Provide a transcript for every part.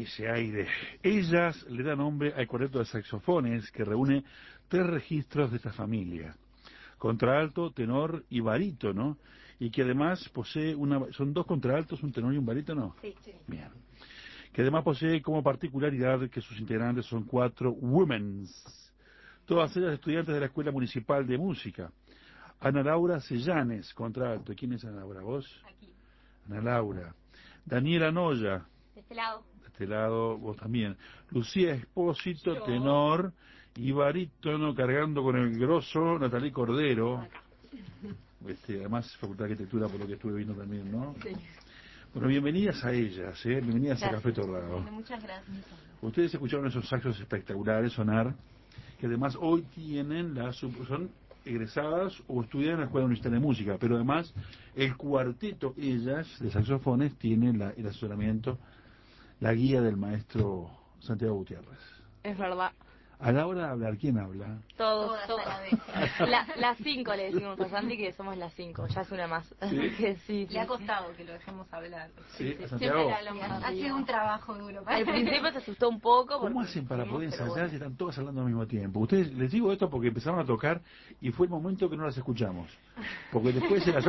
ese aire. Ellas le dan nombre al cuarteto de saxofones que reúne 3 registros de esta familia: contralto, tenor y barítono, y que además posee son 2 contraltos, un tenor y un barítono. Sí, sí. Bien. Que además posee como particularidad que sus integrantes son 4 womens, todas ellas estudiantes de la Escuela Municipal de Música. Ana Laura Sellanes, contralto. ¿Quién es Ana Laura? ¿Vos? Aquí. Ana Laura. Daniela Noya. De este lado. De este lado, vos también. Lucía Espósito, Yo. tenor y barítono, cargando con el grosso Natalí Cordero. Acá. Además, Facultad de Arquitectura, por lo que estuve viendo también, ¿no? Sí. Bueno, bienvenidas a ellas, bienvenidas Gracias. a Café Torrado. Bueno, muchas gracias. Ustedes escucharon esos saxos espectaculares sonar, que además hoy tienen son egresadas o estudian en la Escuela Universitaria de Música, pero además el cuarteto ellas de saxofones tiene el asesoramiento, la guía del maestro Santiago Gutiérrez. Es verdad. A la hora de hablar, ¿quién habla? Todos. A la vez. Las 5 le decimos a Santi que somos las 5, ya es una más. ¿Sí? Sí. Le ha costado que lo dejemos hablar. ¿Sí? ¿A Siempre Santiago? ha sido un trabajo duro. Al principio se asustó un poco. ¿Cómo hacen para poder ensayar si están todas hablando al mismo tiempo? Ustedes, les digo esto porque empezaron a tocar y fue el momento que no las escuchamos. Porque después era...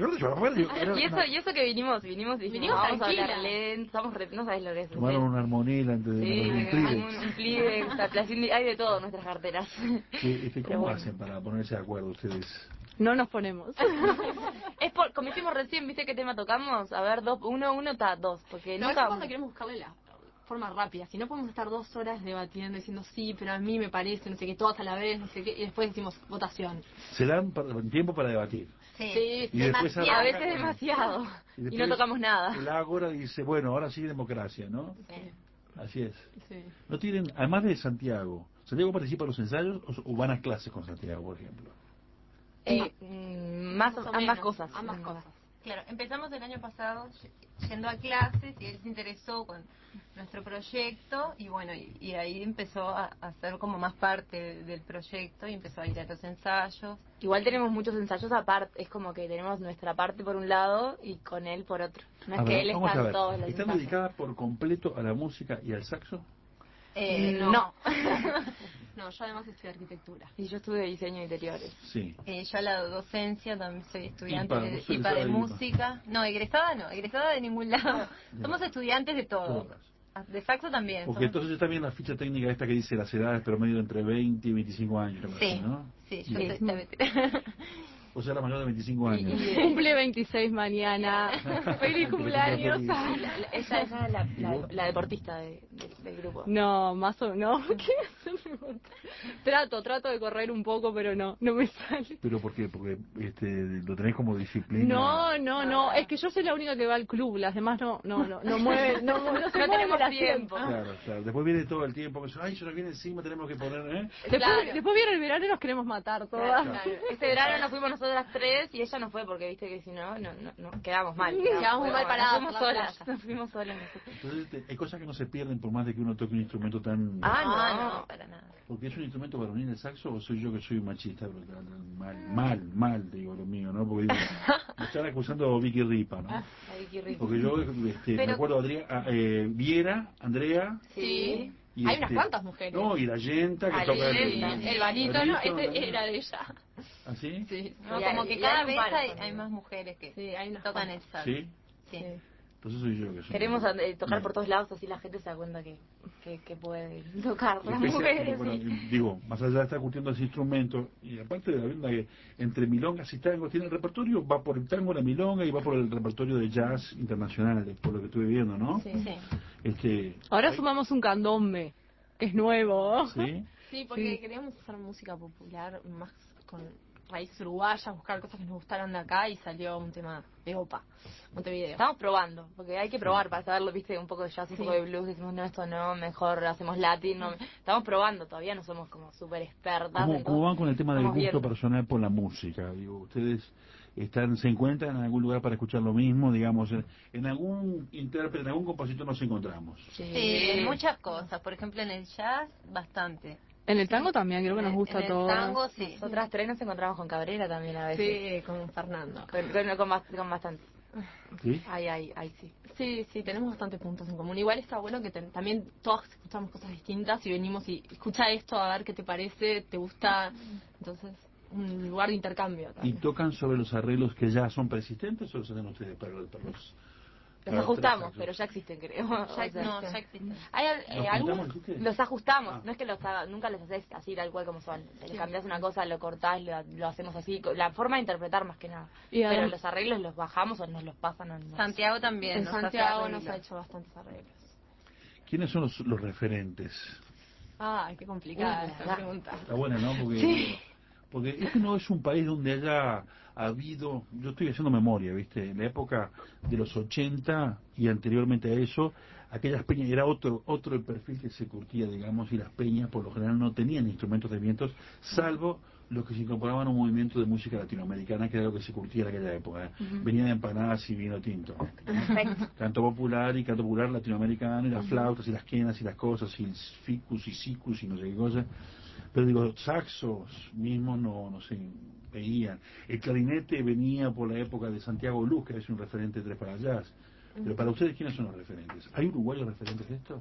Y eso que vinimos y dijimos, vamos a hablar lento, no sabés lo que es. Tomaron una armonila antes de... Sí, un pliegue, hay de todo en nuestras carteras. ¿Cómo hacen para ponerse de acuerdo ustedes? No nos ponemos. Como hicimos recién, ¿viste qué tema tocamos? A ver, uno está dos, porque No, nunca... es cuando queremos buscarle la forma rápida. Si no podemos estar 2 horas debatiendo, diciendo sí, pero a mí me parece, no sé qué, todas a la vez, no sé qué, y después decimos votación. Se dan tiempo para debatir. Sí, y después a veces demasiado. Y no tocamos nada. El Ágora dice, bueno, ahora sí democracia, ¿no? Sí. Así es. Sí. No tienen, además de Santiago participa en los ensayos o van a clases con Santiago, por ejemplo? Ambas cosas. Ambas cosas. Claro, empezamos el año pasado yendo a clases y él se interesó con nuestro proyecto y bueno, y ahí empezó a hacer como más parte del proyecto y empezó a ir a los ensayos. Igual tenemos muchos ensayos aparte, es como que tenemos nuestra parte por un lado y con él por otro. No es que él está en todos los ¿Están ensayos. dedicadas por completo a la música y al saxo? No. No, yo además estudié arquitectura. Y yo estudio diseño de interiores. Sí. Yo a la docencia también soy estudiante de IPA de música. No, egresada de ningún lado. Somos estudiantes de todo. De saxo también. Porque entonces está bien la ficha técnica esta que dice las edades promedio entre 20 y 25 años. Sí, ¿no? sí, yo soy O sea, la mayor de 25 años. Cumple 26 mañana. Feliz cumpleaños. Esa es la deportista del grupo. No, más o menos. No, ¿qué? Trato de correr un poco, pero no me sale. ¿Pero por qué? Porque lo tenés como disciplina. No, es que yo soy la única que va al club, las demás no mueven, no tenemos tiempo. Claro. Después viene todo el tiempo, ay, se nos viene encima, tenemos que poner, Después viene el verano y nos queremos matar todas. Claro. Este verano nos fuimos nosotras 3 y ella no fue porque viste que si no quedamos mal. Quedamos mal paradas. Nos fuimos solas. Entonces hay cosas que no se pierden por más de que uno toque un instrumento tan... No, para nada. Porque es un instrumento varonil el saxo, o soy yo que soy machista, pero mal, digo lo mío, ¿no? Porque digo, me están acusando a Vicky Ripa, ¿no? Vicky Ripa. Porque yo me acuerdo Viera, Andrea. Sí. Hay unas cuantas mujeres. No, y la Yenta que toca el barítono, ese era de ella. ¿Ah, sí? Sí. No, como que cada vez hay más mujeres que tocan el saxo. ¿Sí? Sí. Entonces soy yo que soy... Queremos tocar por todos lados, así la gente se da cuenta que puede tocar las mujeres. Bueno, digo, más allá de estar curtiendo ese instrumento, y aparte de la verdad que entre milongas y tangos tiene el repertorio, va por el tango, la milonga, y va por el repertorio de jazz internacional, por lo que estuve viendo, ¿no? Sí. Ahora sumamos un candombe, que es nuevo. ¿Sí? Sí, porque queríamos hacer música popular más con raíces uruguayas, buscar cosas que nos gustaran de acá y salió un tema de OPA, Montevideo. Estamos probando, porque hay que probar para saberlo, viste, un poco de jazz, un poco de blues, decimos no, esto no, mejor hacemos latín, no. Estamos probando, todavía no somos como súper expertas. ¿Cómo van con el tema del gusto personal por la música? Digo, ustedes se encuentran en algún lugar para escuchar lo mismo, digamos, en algún intérprete, en algún compositor nos encontramos. Sí, en muchas cosas, por ejemplo en el jazz, bastante. En el tango también, creo que nos gusta todo. En el tango, sí. Nosotras 3 nos encontramos con Cabrera también a veces. Sí, con Fernando. Con bastante. ¿Sí? Ay, sí. Sí, tenemos bastantes puntos en común. Igual está bueno que también todos escuchamos cosas distintas y venimos y escucha esto a ver qué te parece, te gusta. Entonces, un lugar de intercambio ¿Y también. tocan sobre los arreglos que ya son persistentes o los hacen ustedes para los Los ajustamos, pero ya existen, creo. O sea, Ya existen. hay ¿Los algunos juntamos, dijiste? los ajustamos, Ah. no es que nunca los haces así tal cual como son. Le cambias una cosa, lo cortás, lo hacemos así, la forma de interpretar más que nada. Y Pero además- los arreglos los bajamos o nos los pasan. O no. Santiago también. En nos hace Santiago arreglos. nos ha hecho bastantes arreglos. ¿Quiénes son los referentes? Ah, qué complicada esta verdad. pregunta. Está buena, ¿no? Porque este no es un país donde haya habido, yo estoy haciendo memoria, ¿viste? En la época de los 80 y anteriormente a eso, aquellas peñas, era otro el perfil que se curtía, digamos, y las peñas por lo general no tenían instrumentos de vientos, salvo los que se incorporaban a un movimiento de música latinoamericana, que era lo que se curtía en aquella época. Venían de empanadas y vino tinto. Perfecto. Canto popular y canto popular latinoamericano, y las flautas y las quenas y las cosas, y el ficus y sicus y no sé qué cosa. Pero digo, saxos mismos no se veían. El clarinete venía por la época de Santiago Luz, que es un referente de Tres para Jazz. Pero para ustedes, ¿quiénes son los referentes? ¿Hay uruguayos referentes de esto?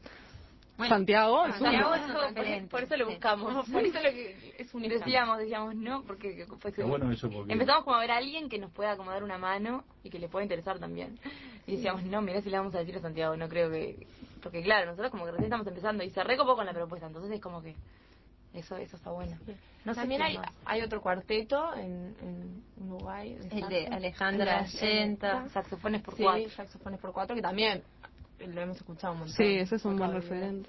Bueno, Santiago, Santiago es Por- un referente. por eso lo buscamos. Por eso lo que es un Decíamos no, porque Está bueno eso porque... empezamos como a ver a alguien que nos pueda como dar una mano y que le pueda interesar también. Y decíamos, no, mirá si le vamos a decir a Santiago, no creo que... Porque claro, nosotros como que recién estamos empezando y se recopó con la propuesta, entonces es como que eso está bueno. No sé También quién más. hay otro cuarteto en Uruguay. El de saxo. Alejandra El de- Yenta. Saxofones por Sí, cuatro. saxofones por cuatro, que también lo hemos escuchado un montón. Sí, ese es un buen Acá, referente.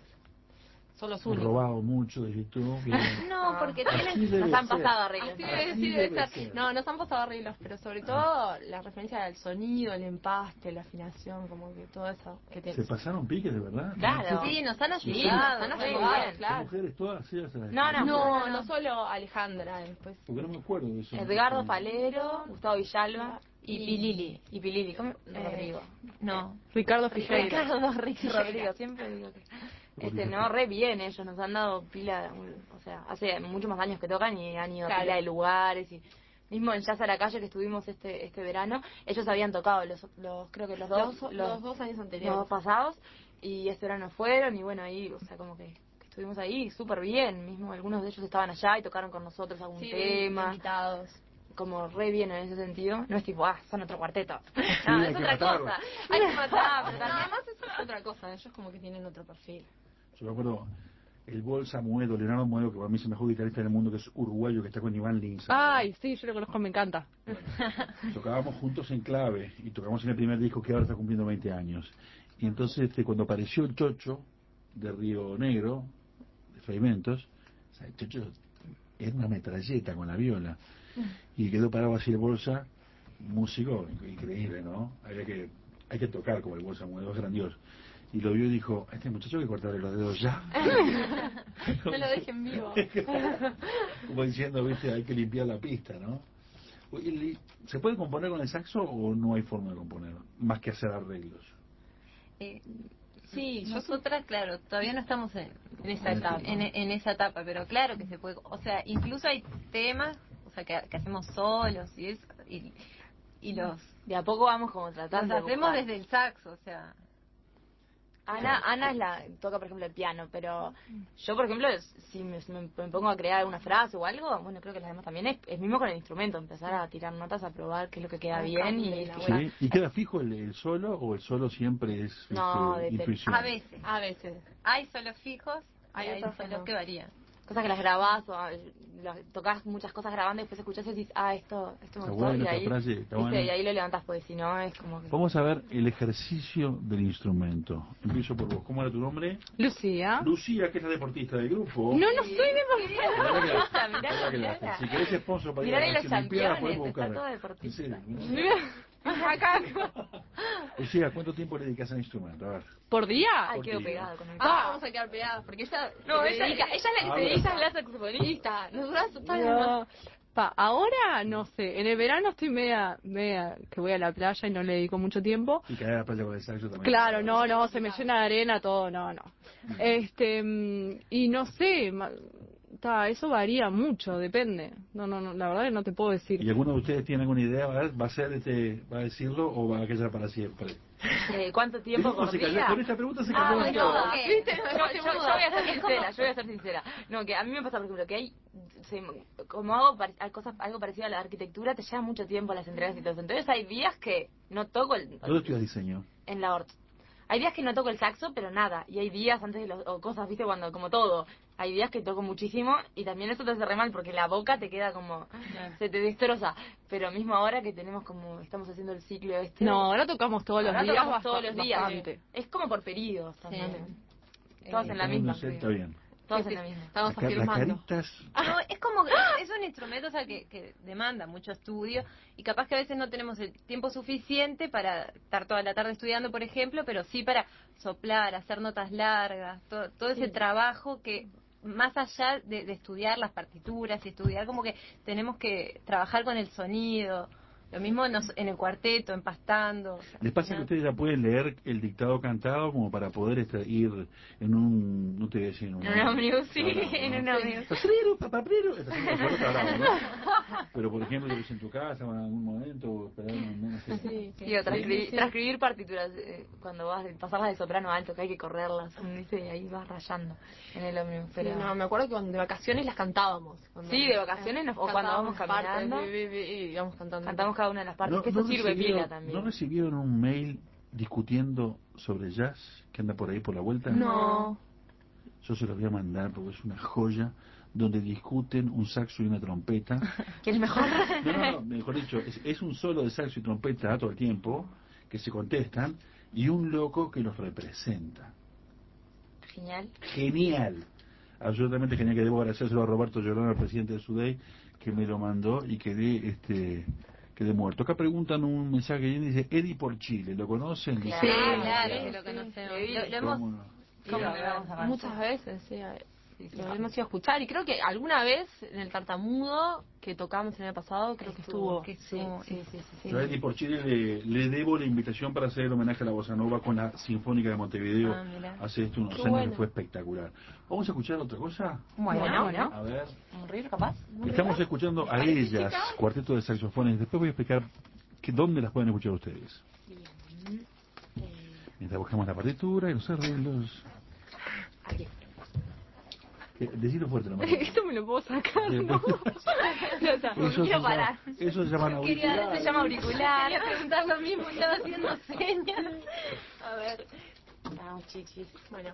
Son los Han únicos. robado mucho de YouTube. No, porque Así tienen... debe Nos han ser. pasado arreglos. Así ¿no? debe, Así sí, debe debe ser. ser. No, nos han pasado arreglos, pero sobre todo la referencia al sonido, el empaste, la afinación, como que todo eso que tiene. ¿Se pasaron piques de verdad? Claro. Sí, nos han Sí, ayudado. nos han re ayudado, bien. ¿Las claro. mujeres todas ellas se las No, escuchan? No solo Alejandra, después. Porque no me acuerdo de eso. Edgardo Palero, Gustavo Villalba Y Pilili. y Pilili. ¿Cómo? Rodrigo. No. Ricardo Fijeira. Ricardo Rodrigo, siempre digo que... no, re bien ellos, nos han dado pila, o sea, hace muchos más años que tocan y han ido a Claro. pila de lugares y mismo en Jazz a la Calle que estuvimos este verano, ellos habían tocado los creo que los Los dos años los anteriores. dos pasados y este verano fueron y bueno, ahí, o sea, como que estuvimos ahí súper bien, mismo algunos de ellos estaban allá y tocaron con nosotros algún Sí, tema, invitados. como re bien en ese sentido, no es tipo, son otro cuarteto, Sí, no, hay es que otra matarlo. cosa, hay que matar, pero también Además eso es otra cosa, ellos como que tienen otro perfil. Yo me acuerdo el Bolsa Muedo, Leonardo Muedo, que para mí es el mejor guitarrista del mundo, que es uruguayo, que está con Iván Lins. Ay, sí, yo lo conozco, me encanta. Tocábamos juntos en clave y tocamos en el primer disco que ahora está cumpliendo 20 años. Y entonces cuando apareció el Chocho de Río Negro, de Fragmentos, o sea, el Chocho era una metralleta con la viola. Y quedó parado así el Bolsa, músico increíble, ¿no? Hay que tocar como el Bolsa Muedo, es grandioso. Y lo vio y dijo, a este muchacho hay que cortarle los dedos ya. No lo dejen vivo. Como diciendo, viste, hay que limpiar la pista, ¿no? ¿Se puede componer con el saxo o no hay forma de componer? Más que hacer arreglos. Sí, nosotras, claro, todavía no estamos en esa etapa. en esa etapa, pero claro que se puede, o sea, incluso hay temas, o sea, que hacemos solos y eso, y los de a poco vamos como tratando de hacemos buscar. desde el saxo, o sea, Ana toca por ejemplo el piano, pero yo por ejemplo si me pongo a crear una frase o algo, bueno, creo que las demás también es mismo con el instrumento, empezar a tirar notas, a probar qué es lo que queda bien y ¿Sí? ¿Y queda fijo el solo o el solo siempre es No, intuición? a veces hay solos fijos, Hay hay otros solos no. que varían. cosas que las grabás o tocas muchas cosas grabando y después escuchás y decís, esto me Está gustó bueno y esta ahí, frase, está ¿viste? bueno. Y ahí lo levantás, porque si no es como que... Vamos a ver el ejercicio del instrumento. Empiezo por vos. ¿Cómo era tu nombre? Lucía. Lucía, que es la deportista del grupo. No, no soy Mirá deportista. que la- Si querés sponsor para ir Mirá a ahí las los Olimpiadas, campeones, podemos está buscar. todo En deportista. serio. Acá. Lucía, ¿cuánto tiempo le dedicas al instrumento? A ver. ¿Por día? Ay, Por quedo día. pegado con el... Vamos a quedar pegadas, porque ella... No, se ella dedica- es la que se dedica, es la saxofonista. Nosotras todas las demás. No. Ahora no sé, en el verano estoy media que voy a la playa y no le dedico mucho tiempo. Y caer a la playa con el saxo también. Claro, no, se me llena de arena todo, no. Y no sé, está, eso varía mucho, depende. No, la verdad que no te puedo decir. ¿Y alguno de ustedes tiene alguna idea? ¿Va a ser va a decirlo o va a quedar para siempre? ¿Cuánto tiempo por día? Con esta pregunta se cambió bueno, todo. ¿viste? Yo voy a ser sincera. No, que a mí me pasa, por ejemplo, que como hago algo parecido a la arquitectura, te lleva mucho tiempo las entregas y todo eso. Entonces hay días que no toco ¿Dónde estudias diseño? en la Hort. Hay días que no toco el saxo, pero nada. Y hay días antes de o cosas, ¿viste? Cuando, como todo. Hay días que toco muchísimo y también eso te hace re mal porque la boca te queda como... Se te destroza. Pero mismo ahora que estamos haciendo el ciclo este... No, ahora tocamos todos los días. Tocamos todos los días. Bastante. Es como por periodos también. Sí. Todos en la misma. Está bien. Todos en la misma. Estamos Las afirmando. caritas... No, es como que es un instrumento, o sea, que demanda mucho estudio y capaz que a veces no tenemos el tiempo suficiente para estar toda la tarde estudiando, por ejemplo, pero sí para soplar, hacer notas largas, todo ese trabajo que más allá de estudiar las partituras y estudiar, como que tenemos que trabajar con el sonido. Lo mismo en el cuarteto, empastando. O sea, ¿Les pasa que ustedes ya pueden leer el dictado cantado como para poder ir en un... No te voy a decir en un... En un ómnibus, sí, Hablamos, ¿no? en un ómnibus. Papaprero. ¿No? Pero, por ejemplo, yo en tu casa, en algún momento, esperar no sé. Sí, o transcribir partituras. Cuando vas a pasarlas de soprano a alto, que hay que correrlas, ¿viste? Y ahí vas rayando en el ómnibus. Sí, no, me acuerdo que cuando de vacaciones las cantábamos. Sí, de vacaciones o cuando vamos caminando. Y íbamos cantando. Cantamos cada una de las partes, que eso sirve pila también. ¿No recibieron un mail discutiendo sobre jazz que anda por ahí por la vuelta? No. Yo se lo voy a mandar porque es una joya donde discuten un saxo y una trompeta. ¿Quién es mejor? No, mejor dicho, es un solo de saxo y trompeta todo el tiempo que se contestan y un loco que los representa. Genial. Absolutamente genial, que debo agradecérselo a Roberto Llorón, el presidente del SUDEI, que me lo mandó y quedé muerto. Acá preguntan un mensaje que dice Eddie por Chile, ¿lo conocen? Dice, Sí, claro, que lo conocemos. Lo hemos... Muchas veces, sí. Lo hemos ido a escuchar y creo que alguna vez en el Tartamudo que tocamos el año pasado, creo que estuvo. Sí. Yo a Eddie por Chile le debo la invitación para hacer el homenaje a la Bossa Nova con la Sinfónica de Montevideo. Hace unos años que fue espectacular. ¿Vamos a escuchar otra cosa? Bueno. A ver. ¿Un río capaz? Estamos escuchando a ellas, cuarteto de saxofones. Después voy a explicar dónde las pueden escuchar ustedes. Mientras buscamos la partitura y los arreglos. Aquí. Decilo fuerte, nomás. Esto me lo puedo sacar, ¿no? Eso se llama auricular. Se llama auricular. Quería preguntar lo mismo, estaba haciendo señas. A ver. Vamos, chichis. Bueno.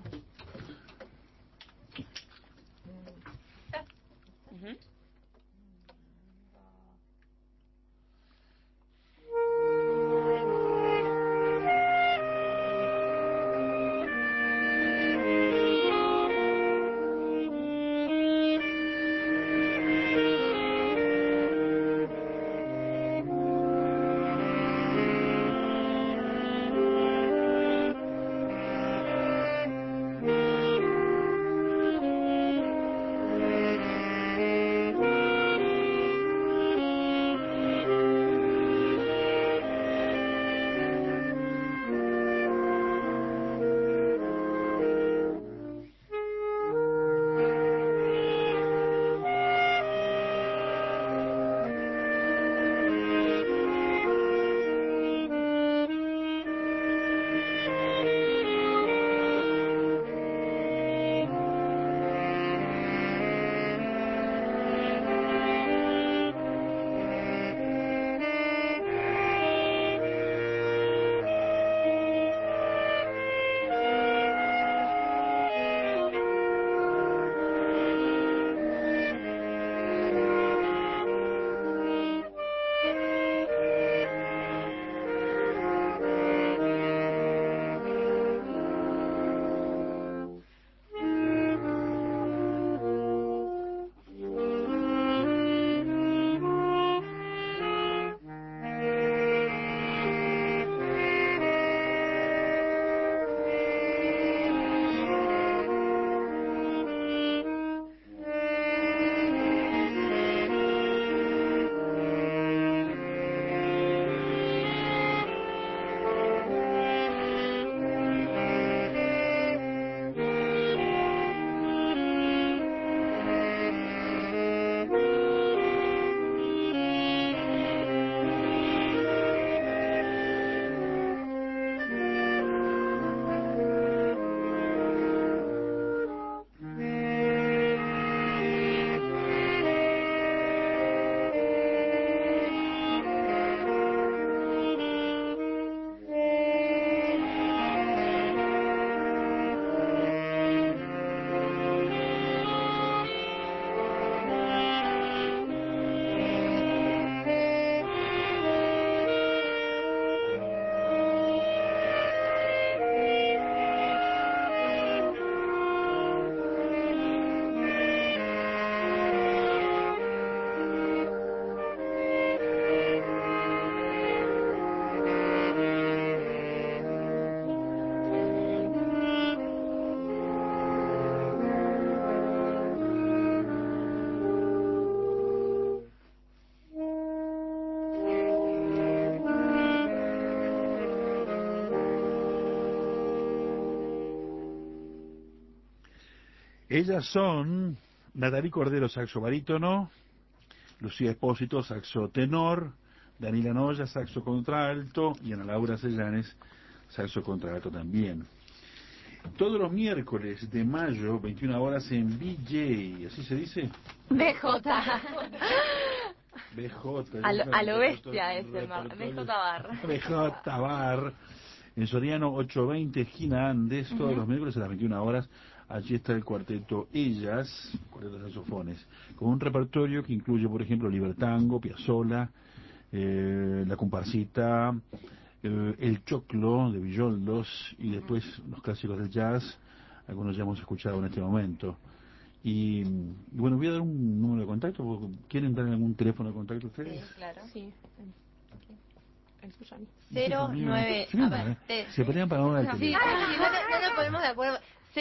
Ellas son Natalie Cordero, saxo barítono, Lucía Espósito, saxo tenor, Daniela Noya, saxo contralto, y Ana Laura Sellanes, saxo contralto también. Todos los miércoles de mayo, 21 horas en BJ, ¿así se dice? BJ. BJ. A lo bestia es el BJ Bar. BJ Bar. En Soriano 820, esquina Andes, todos los miércoles a las 21 horas. Allí está el cuarteto Ellas, cuarteto de saxofones, con un repertorio que incluye, por ejemplo, Libertango, Piazzolla, La Comparsita, El Choclo de Villoldos y después los clásicos del jazz, algunos ya hemos escuchado en este momento. Y bueno, voy a dar un número de contacto. ¿Quieren dar algún teléfono de contacto ustedes? Sí, claro. Sí. El suyo. 09. Sí, se pelean para no dar el teléfono. No nos ponemos de acuerdo.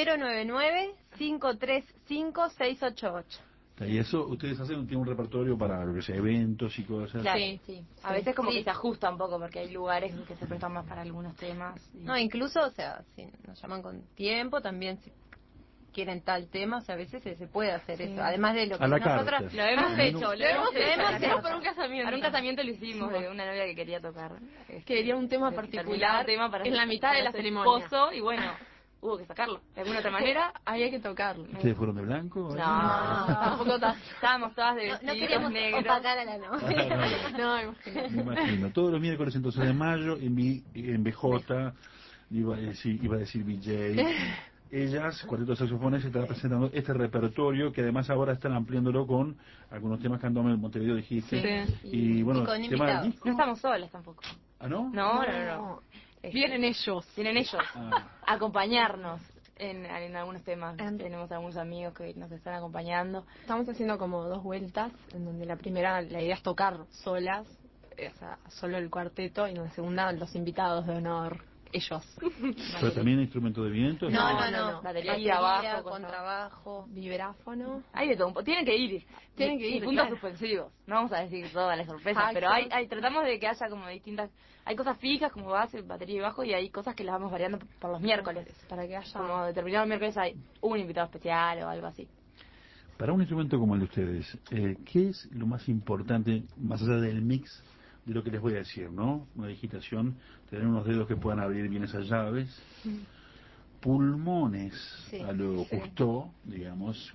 099-535-688. Y eso, ustedes tienen un repertorio para lo que sea, eventos y cosas. Claro, Sí. sí. A veces como que se ajusta un poco porque hay lugares que se prestan más para algunos temas. No, incluso, o sea, si nos llaman con tiempo, también si quieren tal tema, o sea, a veces se puede hacer eso. Además de lo que A la nosotros... carta. Lo hemos hecho, lo hemos hecho. Para un casamiento. Para un casamiento lo hicimos de una novia que quería tocar. Quería un tema particular en la mitad de la ceremonia. Y bueno, hubo que sacarlo. De alguna otra manera. Había que tocarlo. ¿Ustedes fueron de blanco? No, tampoco tanto. estábamos todas de No vestidos queríamos negros. opacar a la novia. No, imagínate. Me imagino. Todos los miércoles entonces de mayo en BJ, iba a decir BJ. Ellas, cuarteto de saxofones, estará presentando este repertorio que además ahora están ampliándolo con algunos temas que han tomado en Montevideo, dijiste. Sí. Y bueno, Y con tema del invitados. disco. No estamos solas tampoco. ¿Ah, no? No. Vienen ellos. Tienen ellos Ah. a acompañarnos en algunos temas. Tenemos algunos amigos que nos están acompañando. Estamos haciendo como 2 vueltas, en donde la primera, la idea es tocar solas, o sea, solo el cuarteto, y en la segunda, los invitados de honor, ellos. Pero también instrumento de viento. No. Batería, bajo, contrabajo. Vibráfono. Hay de todo un poco. Tienen que ir. Y puntos claro. suspensivos. No vamos a decir todas las sorpresas, Ah, pero claro. tratamos de que haya como distintas. Hay cosas fijas como base, batería y bajo, y hay cosas que las vamos variando por los miércoles. Para que haya... Como determinados miércoles hay un invitado especial o algo así. Para un instrumento como el de ustedes, ¿qué es lo más importante, más allá del mix, de lo que les voy a decir, ¿no? Una digitación, tener unos dedos que puedan abrir bien esas llaves, pulmones a lo justo, digamos,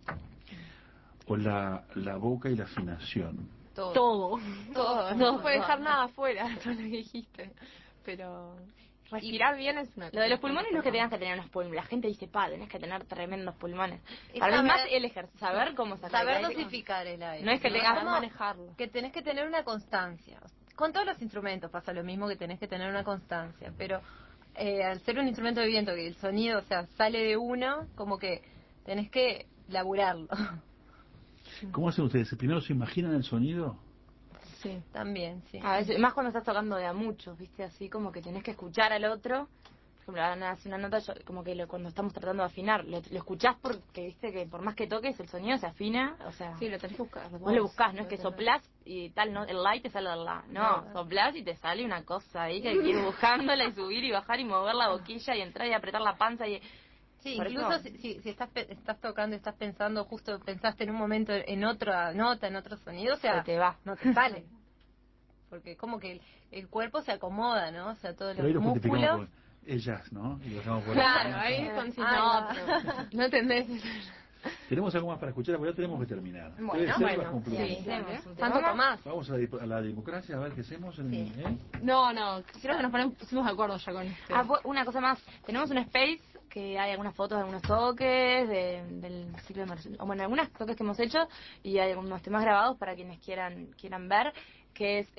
o la boca y la afinación. Todo. Todo. No puede dejar nada afuera, todo lo que dijiste. Pero respirar bien es una cosa. Lo de los pulmones no es que tengas que tener unos pulmones. La gente dice, tenés que tener tremendos pulmones. Y Para mí saber- más el ejercicio, saber cómo sacar Saber el aire. dosificar el aire. No es que tengas ¿Cómo? manejarlo. Que tenés que tener una constancia. Con todos los instrumentos pasa lo mismo, que tenés que tener una constancia. Pero al ser un instrumento de viento, que el sonido, o sea, sale de uno, como que tenés que laburarlo. ¿Cómo hacen ustedes? ¿Primero se imaginan el sonido? Sí. También, sí. A veces, más cuando estás tocando de a muchos, ¿viste? Así como que tenés que escuchar al otro. Por ejemplo, van a hacer una nota, como que cuando estamos tratando de afinar, lo escuchás porque, ¿viste? Que por más que toques, el sonido se afina, o sea... Sí, lo tenés que buscar. Vos lo buscás, no es que soplás y tal, no, el la y te sale el la. No, soplás y te sale una cosa ahí que hay que ir buscándola y subir y bajar y mover la boquilla y entrar y apretar la panza y... Sí, Por incluso eso- si estás tocando, estás pensando, justo pensaste en un momento en otra nota, en otro sonido, o sea, Se te va. no te sale. Porque como que el cuerpo se acomoda, ¿no? O sea, todos Pero ahí los lo justificamos músculos. con ellas, ¿no? Y lo dejamos por Claro, ahí con no entendés. ¿Tenemos algo más para escuchar? Porque ya tenemos que terminar. Bueno, Debe ser bueno, para concluir. sí, hacemos un Santo tema. Tomás. Vamos a la democracia, a ver qué hacemos. No, creo que nos pusimos de acuerdo ya con este. Una cosa más, tenemos un space que hay algunas fotos de algunos toques del ciclo de Marcelo, o bueno, algunos toques que hemos hecho y hay algunos temas grabados para quienes quieran ver, que es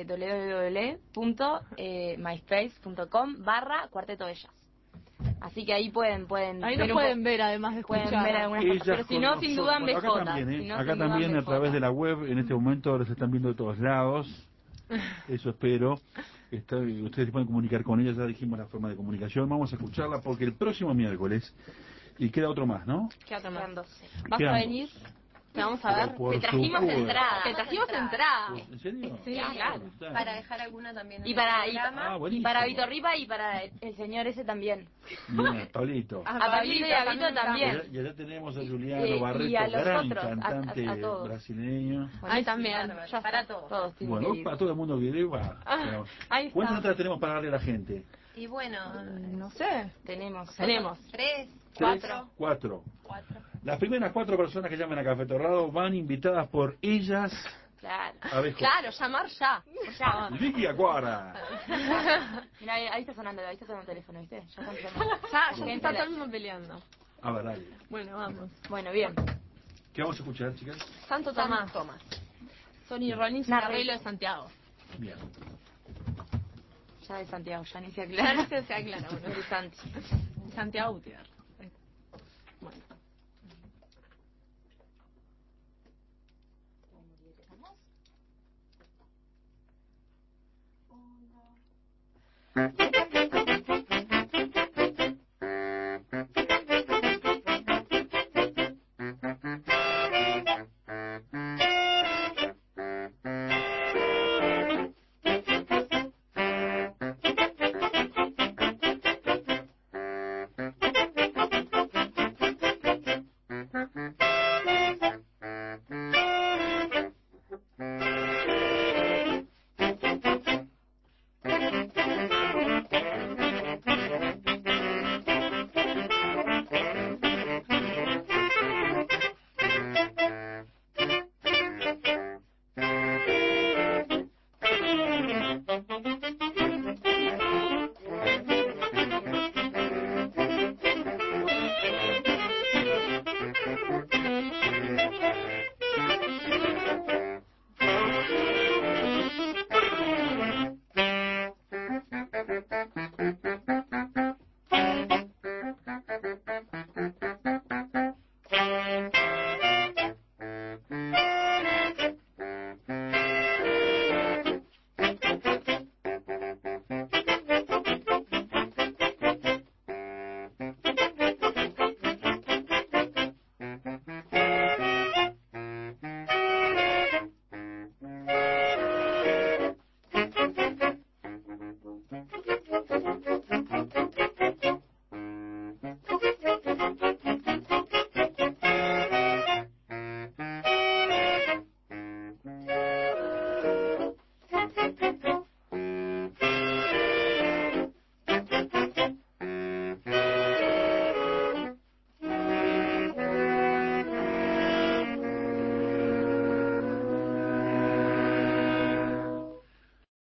www.myspace.com/Cuarteto Ellas. Así que ahí pueden Ahí ver nos pueden ver, además de escuchar. pueden ver algunas cosas, pero si no, sin duda en BJ. Acá también, si no, acá sin duda también en a BJ. través de la web, en este momento ahora se están viendo de todos lados. Eso espero. Ustedes pueden comunicar con ella, ya dijimos la forma de comunicación. Vamos a escucharla porque el próximo miércoles, y queda otro más, ¿no? Quédate más. Quedan dos. ¿Vas Quedan a dos. venir? Te vamos a ver. Por Te trajimos supuesto. entrada. Te trajimos entrada. ¿En serio? Sí, claro. Para dejar alguna también en Y el para, programa. Ah, y buenísimo. para Vito Ripa y para el señor ese también. Bien, Pablito. A Pablito y a Vito Y también. allá tenemos a Juliano Y Barreto, a los gran otros, cantante a todos. brasileño. Ahí también. Bárbaro, Ya para está. todos. Todos tienen Bueno, que ir. para todo el mundo que va. Pero, Ahí está. ¿cuántas entradas tenemos para darle a la gente? Y bueno, No sé. Tenemos. 3, ¿Tres? 4. Cuatro. 4. Las primeras 4 personas que llamen a Café Torrado van invitadas por ellas Claro. a Bejo. Claro, llamar ya. Por favor. Vicky Acuara. Mira, ahí está sonando el teléfono, ¿viste? Ya están sonando. Ya Gente, está todo el mundo peleando. A ver, dale. Bueno, vamos. Bueno, bien. ¿Qué vamos a escuchar, chicas? Santo Tomás. Sony Rollins, un Narre. arreglo de Santiago. Bien. Ya de Santiago, ya ni se Ya aclara. no se aclara, bueno. De Santi. Santiago Gutiérrez. Bueno.